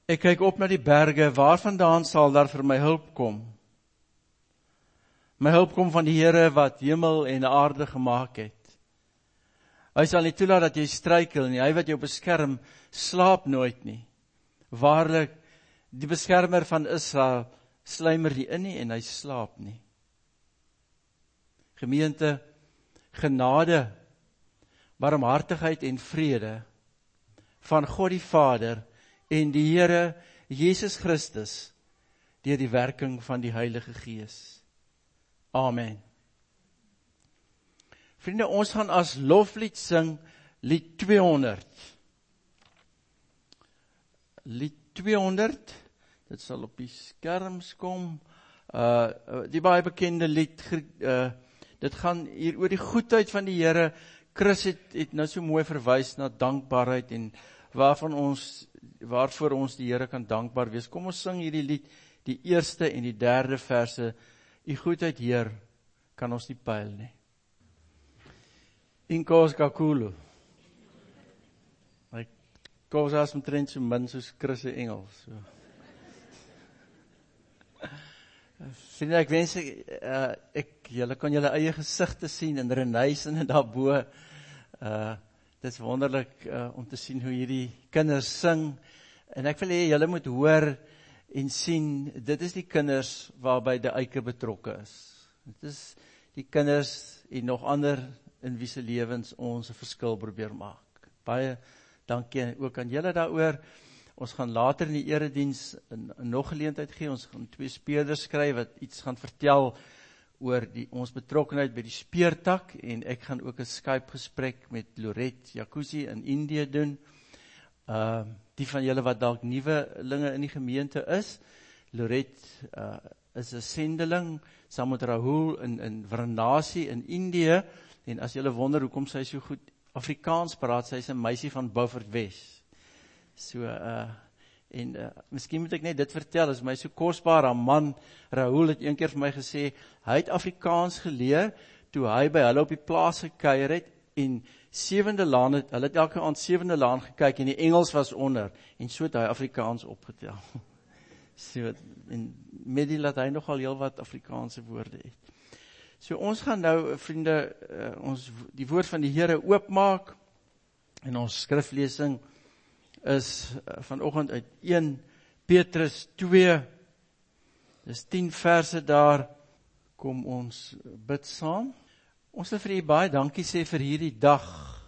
Ek kyk op na die berge, waarvandaan sal daar vir my hulp kom? My hulp kom van die Here wat hemel en aarde gemaak het. Hy sal nie toelaat dat jy struikel nie, hy wat jou beskerm, slaap nooit nie. Waarlik, die beskermer van Israel sluimer nie in nie en hy slaap nie. Gemeente, genade, barmhartigheid en vrede van God die Vader en die Here Jesus Christus deur die werking van die Heilige Gees. Amen. Vriende, ons gaan as loflied sing lied 200. Lied 200, dit sal op die skerms kom. Die baie bekende lied, dit gaan hier oor die goedheid van die Here. Chris het nou so mooi verwys na dankbaarheid en waarvoor ons die Here kan dankbaar wees. Kom ons sing hierdie lied, die eerste en die derde verse. U goedheid, Heer, kan ons nie pyl nie. Inkos kakulu. My kos as omtrent so min soos Chris se Engels. So. Vriende, ek wens julle kan julle eie gesigte sien in Reneis en daarbo. Dit is wonderlik om te sien hoe hierdie kinders sing. En ek wil hê julle moet hoor en sien, dit is die kinders waarby die Eike betrokke is. Dit is die kinders en nog ander in wie se lewens ons 'n verskil probeer maak. Baie dankie ook aan julle daaroor. Ons gaan later in die erediens nog geleentheid gee. Ons gaan 2 speerders kry wat iets gaan vertel oor ons betrokkenheid by die speertak en ek gaan ook 'n Skype gesprek met Loret Jacuzzi in Indië doen. Die van julle wat dalk nuwelinge in die gemeente is, Loret is 'n sendeling saam met Rahul in Varanasi in Indië, en as julle wonder hoekom sy so goed Afrikaans praat, sy is 'n meisie van Beaufort Wes. So, miskien moet ek net dit vertel, is my so kosbaar, haar man Rahul het een keer vir my gesê, hy het Afrikaans geleer, toe hy by hulle op die plaas gekuier het, en 7de laan hulle het elke aand 7de laan gekyk, en die Engels was onder, en so het hy Afrikaans opgetel. So, en met die laat hy nogal heel wat Afrikaanse woorde het. So ons gaan nou, vriende, die woord van die Here oopmaak, en ons skriflesing is vanoggend uit 1 Petrus 2, dis 10 verse daar, kom ons bid saam. Ons wil vir u baie dankie sê vir hierdie dag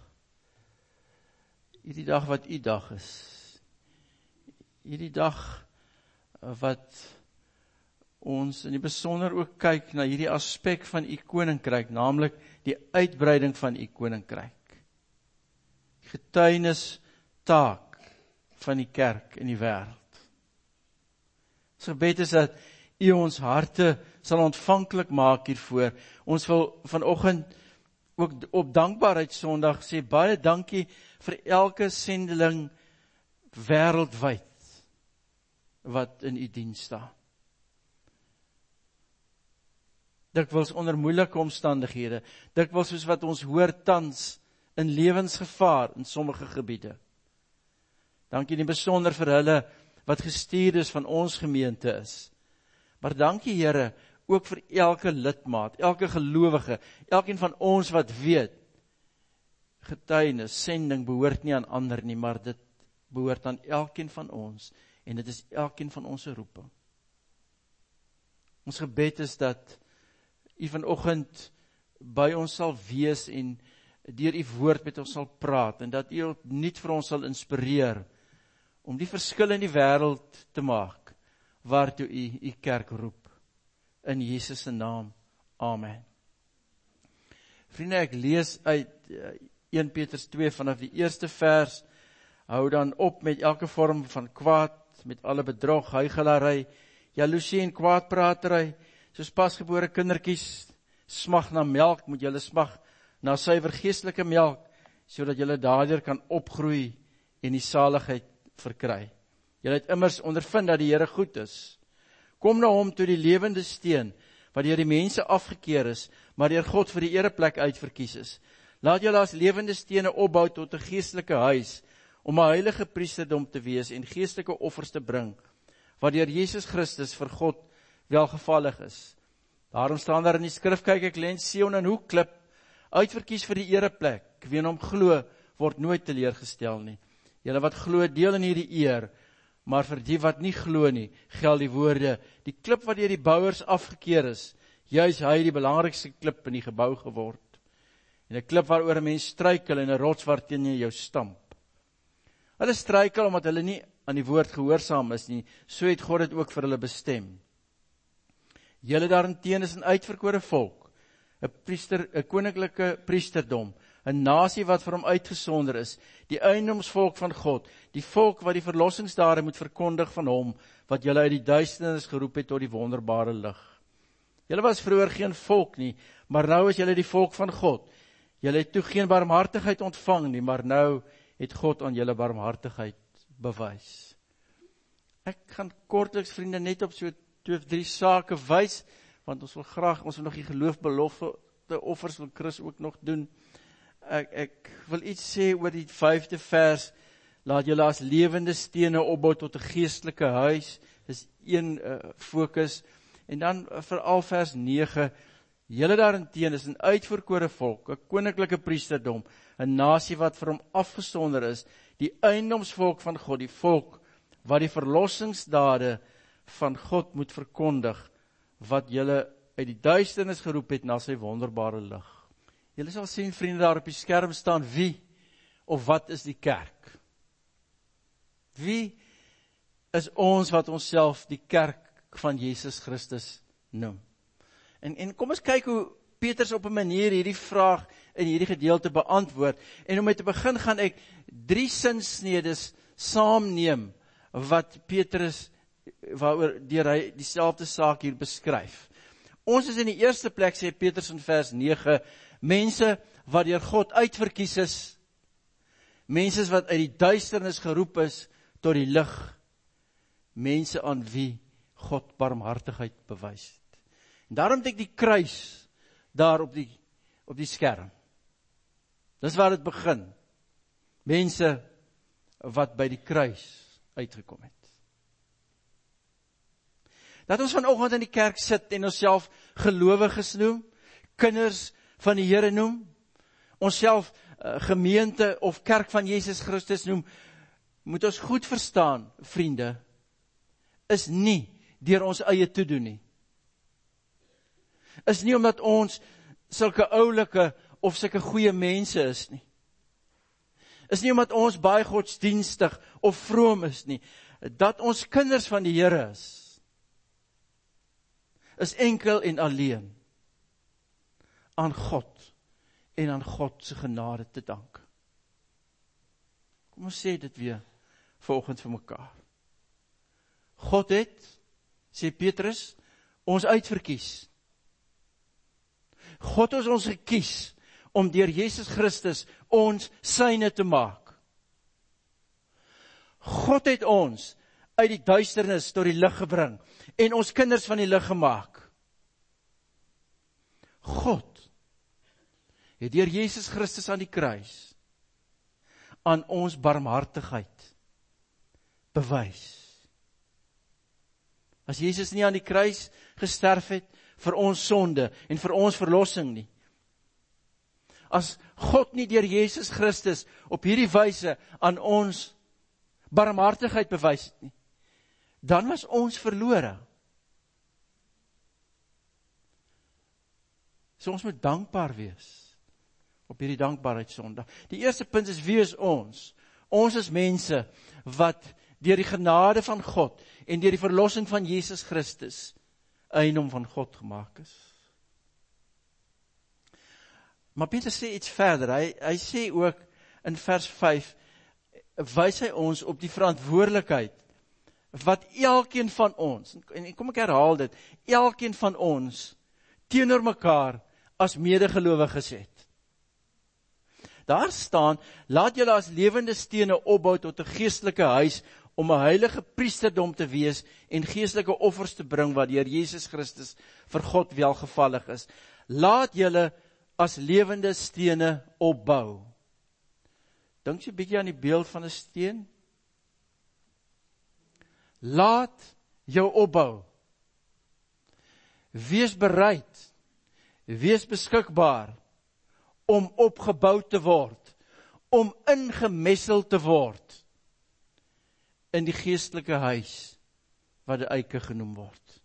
wat u dag is, hierdie dag wat ons in die besonder ook kyk na hierdie aspek van u koninkryk, naamlik die uitbreiding van u koninkryk, getuienis taak van die kerk in die wêreld. Ons gebed is dat u ons harte sal ontvanklik maak hiervoor. Ons wil vanoggend ook op dankbaarheidssondag sê, baie dankie vir elke sendeling wêreldwyd wat in u diens staan. Dikwels onder moeilike omstandighede, dikwels soos wat ons hoor tans, in lewensgevaar in sommige gebiede. Dankie in die besonder vir hulle wat gestuur is van ons gemeente is. Maar dankie Here, ook vir elke lidmaat, elke gelowige, elkeen van ons wat weet, getuienis, sending behoort nie aan ander nie, maar dit behoort aan elkeen van ons, en dit is elkeen van ons se roeping. Ons gebed is dat u vanoggend by ons sal wees en deur u woord met ons sal praat, en dat u opnuut vir ons sal inspireer, om die verskil in die wêreld te maak, waartoe u kerk roep. In Jesus se naam, amen. Vriende, ek lees uit 1 Petrus 2 vanaf die eerste vers, hou dan op met elke vorm van kwaad, met alle bedrog, huichelarij, jaloesie en kwaadpratery, soos pasgebore kindertjies smag na melk, moet julle smag na suiwer geestelike melk, sodat julle daardeur kan opgroei en die saligheid verkry. Julle het immers ondervind dat die Here goed is. Kom na hom toe die lewende steen, wat deur die mense afgekeer is, maar deur God vir die ereplek uitverkies is. Laat julle as lewende stene opbou tot 'n geestelike huis, om 'n heilige priesterdom te wees en geestelike offers te bring, wat deur Jesus Christus vir God welgevallig is. Daarom staan daar in die skrif, kyk ek lê Sion en hoekklip, uitverkies vir die ereplek, wie in hom glo, word nooit teleurgestel nie. Julle wat glo, deel in hierdie eer, maar vir die wat nie glo nie, geld die woorde, die klip wat deur die bouers afgekeer is, juis hy die belangrikste klip in die gebou geword. En 'n klip waaroor 'n mens struikel en 'n rots waarteen jy jou stamp. Hulle struikel omdat hulle nie aan die woord gehoorsaam is nie, so het God dit ook vir hulle bestem. Julle daarenteen is 'n uitverkore volk, 'n koninklike priesterdom, 'n nasie wat vir hom uitgesonder is, die eiendomsvolk van God, die volk wat die verlossingsdade moet verkondig van hom, wat julle uit die duisternis geroep het tot die wonderbare lig. Julle was vroeër geen volk nie, maar nou is julle die volk van God. Julle het toe geen barmhartigheid ontvang nie, maar nou het God aan julle barmhartigheid bewys. Ek gaan kortliks, vriende, net op so 2 of 3 sake wys, want ons wil nog die geloofbelofte offers wil Chris ook nog doen. Ek wil iets sê oor die 5de vers, laat julle as lewende stene opbou tot 'n geestelike huis, dis een fokus, en dan veral vers 9, julle daarenteen is 'n uitverkore volk, 'n koninklike priesterdom, 'n nasie wat vir hom afgesonder is, die eiendomsvolk van God, die volk wat die verlossingsdade van God moet verkondig, wat julle uit die duisternis geroep het na sy wonderbare lig. Julle sal sien, vriende, daar op die skerm staan, wie of wat is die kerk? Wie is ons wat onsself die kerk van Jesus Christus noem? En kom ons kyk hoe Petrus op 'n manier hierdie vraag in hierdie gedeelte beantwoord. En om mee te begin gaan ek 3 sinsnedes saamneem wat Petrus, deur hy dieselfde saak hier beskryf. Ons is in die eerste plek, sê Petrus in vers 9, mense wat deur God uitverkies is, mense wat uit die duisternis geroep is tot die lig, mense aan wie God barmhartigheid bewys het. En daarom het ek die kruis daar op die skerm. Dis waar dit begin. Mense wat by die kruis uitgekom het. Dat ons vanoggend in die kerk sit en onsself gelowiges noem, kinders van die Here noem, onsself gemeente of kerk van Jesus Christus noem, moet ons goed verstaan, vriende, is nie deur ons eie toedoen nie. Is nie omdat ons sulke oulike of sulke goeie mense is nie. Is nie omdat ons baie godsdienstig of vroom is nie. Dat ons kinders van die Here is enkel en alleen aan God en aan God se genade te dank. Kom ons sê dit weer vanoggend vir mekaar. God het, sê Petrus, ons uitverkies. God het ons gekies om deur Jesus Christus ons syne te maak. God het ons uit die duisternis tot die lig gebring en ons kinders van die lig gemaak. God het deur Jesus Christus aan die kruis aan ons barmhartigheid bewys. As Jesus nie aan die kruis gesterf het vir ons sonde en vir ons verlossing nie. As God nie deur Jesus Christus op hierdie wyse aan ons barmhartigheid bewys het nie, dan was ons verlore. So ons moet dankbaar wees op hierdie dankbaarheidssondag. Die eerste punt is, wie is ons? Ons is mense wat deur die genade van God en deur die verlossing van Jesus Christus eiendom van God gemaak is. Maar Petrus sê iets verder. Hy sê ook in vers 5, wys hy ons op die verantwoordelikheid wat elkeen van ons, en kom ek herhaal dit, elkeen van ons teenoor mekaar as medegelowiges het. Daar staan, laat julle as lewende stene opbou tot 'n geestelike huis, om 'n heilige priesterdom te wees en geestelike offers te bring wat deur Jesus Christus vir God welgevallig is. Laat julle as lewende stene opbou. Dink jy 'n bietjie aan die beeld van 'n steen? Laat jou opbou. Wees bereid, wees beskikbaar om opgebou te word, om ingemessel te word in die geestelike huis wat die eike genoem word.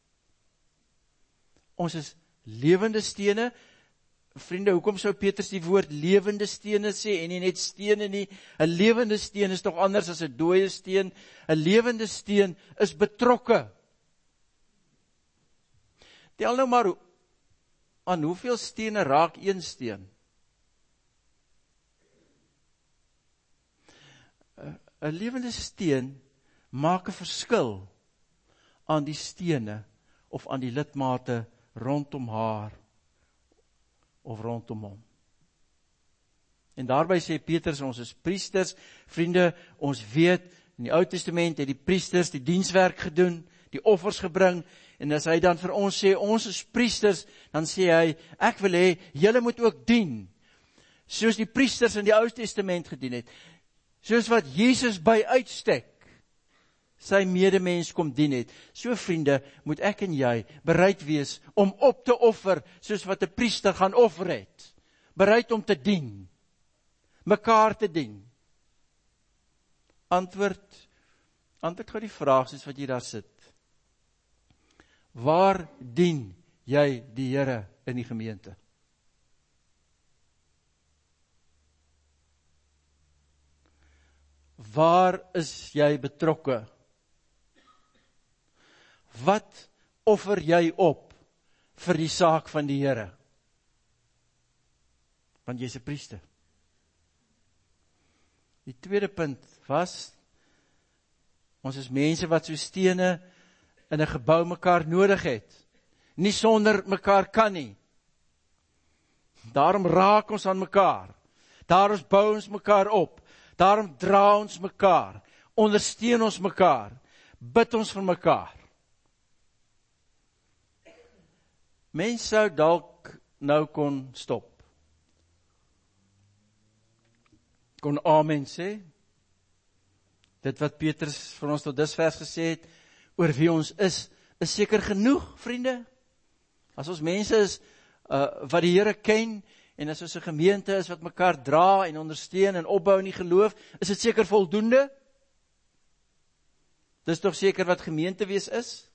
Ons is lewende stene. Vriende, hoekom sou Petrus die woord lewende stene sê en nie net stene nie? 'n lewende steen is tog anders as 'n dooie steen. 'n lewende steen is betrokke. Tel nou maar aan hoeveel stene raak een steen? 'n lewende steen maak 'n verskil aan die stene of aan die lidmate rondom haar of rondom hom. En daarby sê Petrus, ons is priesters. Vriende, ons weet, in die Ou Testament het die priesters die dienswerk gedoen, die offers gebring, en as hy dan vir ons sê, ons is priesters, dan sê hy, ek wil hê, julle moet ook dien, soos die priesters in die Ou Testament gedien het, soos wat Jesus by uitstek sy medemens kom dien het. So vriende, moet ek en jy bereid wees om op te offer, soos wat 'n priester gaan offer het. Bereid om te dien, mekaar te dien. Antwoord gou die vraag, soos wat jy daar sit. Waar dien jy die Here in die gemeente? Waar is jy betrokke? Wat offer jy op vir die saak van die Here? Want jy's 'n priester. Die tweede punt was, ons is mense wat so stene in 'n gebou mekaar nodig het. Nie sonder mekaar kan nie. Daarom raak ons aan mekaar. Daarom bou ons mekaar op. Daarom dra ons mekaar. Ondersteun ons mekaar. Bid ons vir mekaar. Mens sou dalk nou kon stop. Kon amen sê. Dit wat Petrus vir ons tot dusver gesê het, oor wie ons is seker genoeg, vriende. As ons mense is, wat die Here ken, en as ons 'n gemeente is, wat mekaar dra, en ondersteun, en opbou in die geloof, is dit seker voldoende? Dis tog seker wat gemeente wees is?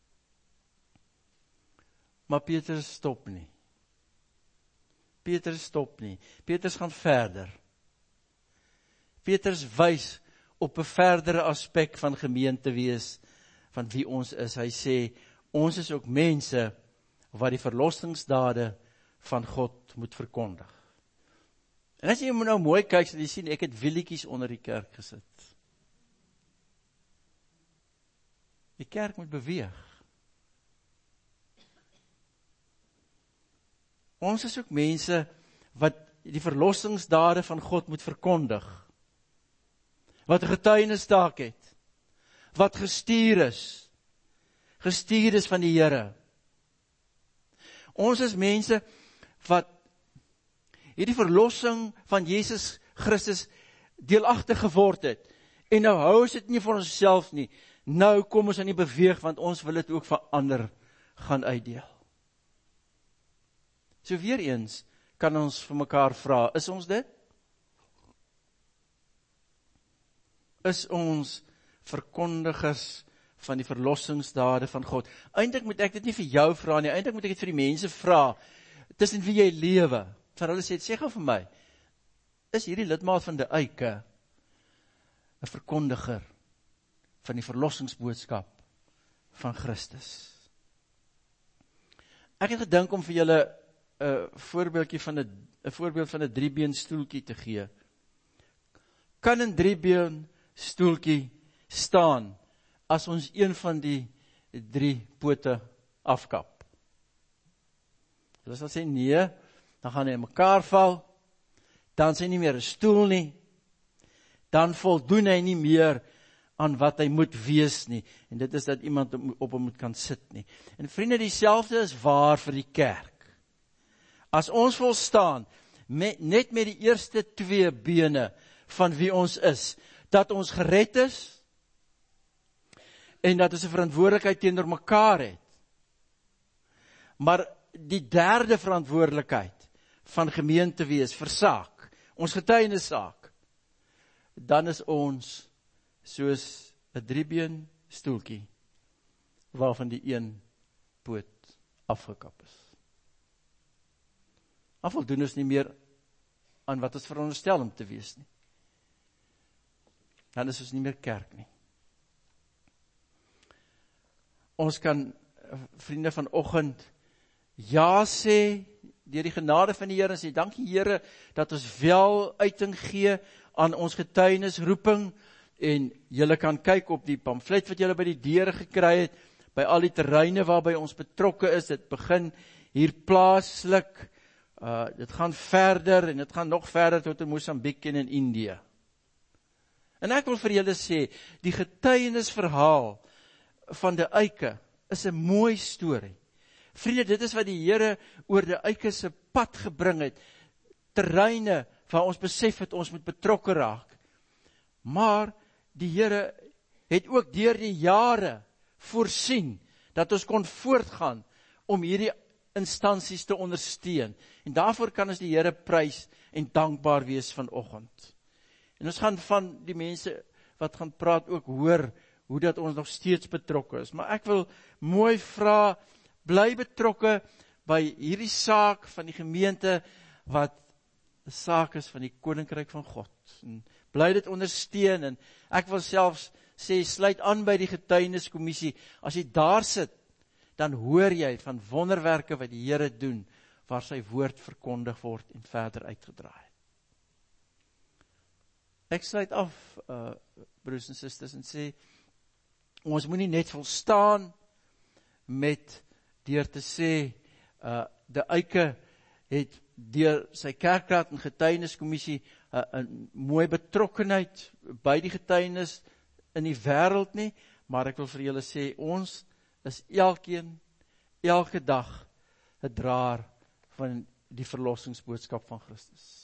Maar Petrus stop nie. Petrus stop nie. Petrus gaan verder. Petrus wys op 'n verdere aspek van gemeente wees, van wie ons is. Hy sê, ons is ook mense wat die verlossingsdade van God moet verkondig. En as jy nou mooi kyk, sal jy sien, ek het wielietjies onder die kerk gesit. Die kerk moet beweeg. Ons is ook mense wat die verlossingsdade van God moet verkondig. Wat 'n getuienisstaak het. Wat gestuur is van die Here. Ons is mense wat hierdie verlossing van Jesus Christus deelagtig geword het. En nou hou ons dit nie vir onsself nie. Nou kom ons aan die beweeg, want ons wil dit ook vir ander gaan uitdeel. So weer eens kan ons vir mekaar vra, is ons dit? Is ons verkondigers van die verlossingsdade van God? Eintlik moet ek dit nie vir jou vra nie, eintlik moet ek dit vir die mense vra, tussen wie jy lewe. Vir hulle sê gou vir my, is hierdie lidmaat van die Eike 'n verkondiger van die verlossingsboodskap van Christus? Ek het gedink om vir julle 'n voorbeeld van 'n driebeen stoeltjie te gee. Kan 'n driebeen stoeltjie staan as ons een van die 3 pote afkap? Hulle sal sê nee, dan gaan hy in mekaar val, dan is hy nie meer 'n stoel nie, dan voldoen hy nie meer aan wat hy moet wees nie, en dit is dat iemand op hom moet kan sit nie. En vriende, dieselfde is waar vir die kerk. As ons wil staan, net met die eerste 2 bene van wie ons is, dat ons gered is, en dat ons 'n verantwoordelikheid teenoor mekaar het. Maar die derde verantwoordelikheid van gemeente wees, versaak, ons getuienissaak, dan is ons soos 'n 3-been stoeltjie, waarvan die een poot afgekap is. Dan voldoen ons nie meer aan wat ons veronderstel om te wees nie. Dan is ons nie meer kerk nie. Ons kan, vriende, vanoggend ja sê, deur die genade van die Here, en sê, dankie Here, dat ons wel uiting gee aan ons getuienisroeping, en julle kan kyk op die pamflet wat julle by die deure gekry het, by al die terreine waarby ons betrokke is. Dit begin hier plaaslik, dit gaan verder, en dit gaan nog verder tot in Mosambiek en in Indië. En ek wil vir julle sê, die getuienisverhaal van De Eike is 'n mooi storie. Vriende, dit is wat die Here oor De Eike se pad gebring het, terreine waar ons besef het, ons moet betrokke raak. Maar die Here het ook deur die jare voorsien, dat ons kon voortgaan, om hierdie instansies te ondersteun. En daarvoor kan ons die Here prys, en dankbaar wees vanoggend. En ons gaan van die mense, wat gaan praat ook hoor, hoe dat ons nog steeds betrokke is. Maar ek wil mooi vra, bly betrokke by hierdie saak van die gemeente, wat 'n saak is van die koninkryk van God. En bly dit ondersteun, en ek wil selfs sê, sluit aan by die getuieniskommissie. As jy daar sit, dan hoor jy van wonderwerke wat die Here doen, waar sy woord verkondig word en verder uitgedraai. Ek sluit af, broers en susters, en sê, ons moet nie net volstaan met deur te sê, De Eike het deur sy kerkraad en getuieniskommissie 'n mooi betrokkenheid by die getuienis in die wêreld nie, maar ek wil vir julle sê, ons is elkeen, elke dag 'n draer van die verlossingsboodskap van Christus.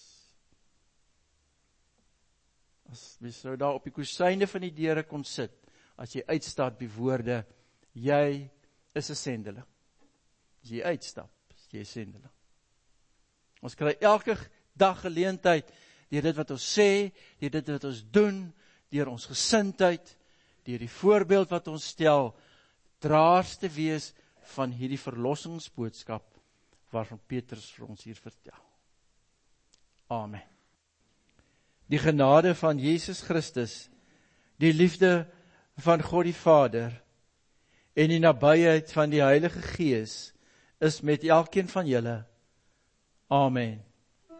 As jy sou daar op die kusyne van die deure kon sit, as jy uitstap die woorde, jy is 'n sendeling. As jy uitstap, is jy 'n sendeling. Ons kry elke dag geleentheid, deur dit wat ons sê, deur dit wat ons doen, deur ons gesindheid, deur die voorbeeld wat ons stel, draers te wees van hierdie verlossingsboodskap, waarvan Petrus vir ons hier vertel. Amen. Die genade van Jesus Christus, die liefde van God die Vader, en die nabyheid van die Heilige Gees, is met elkeen van julle. Amen.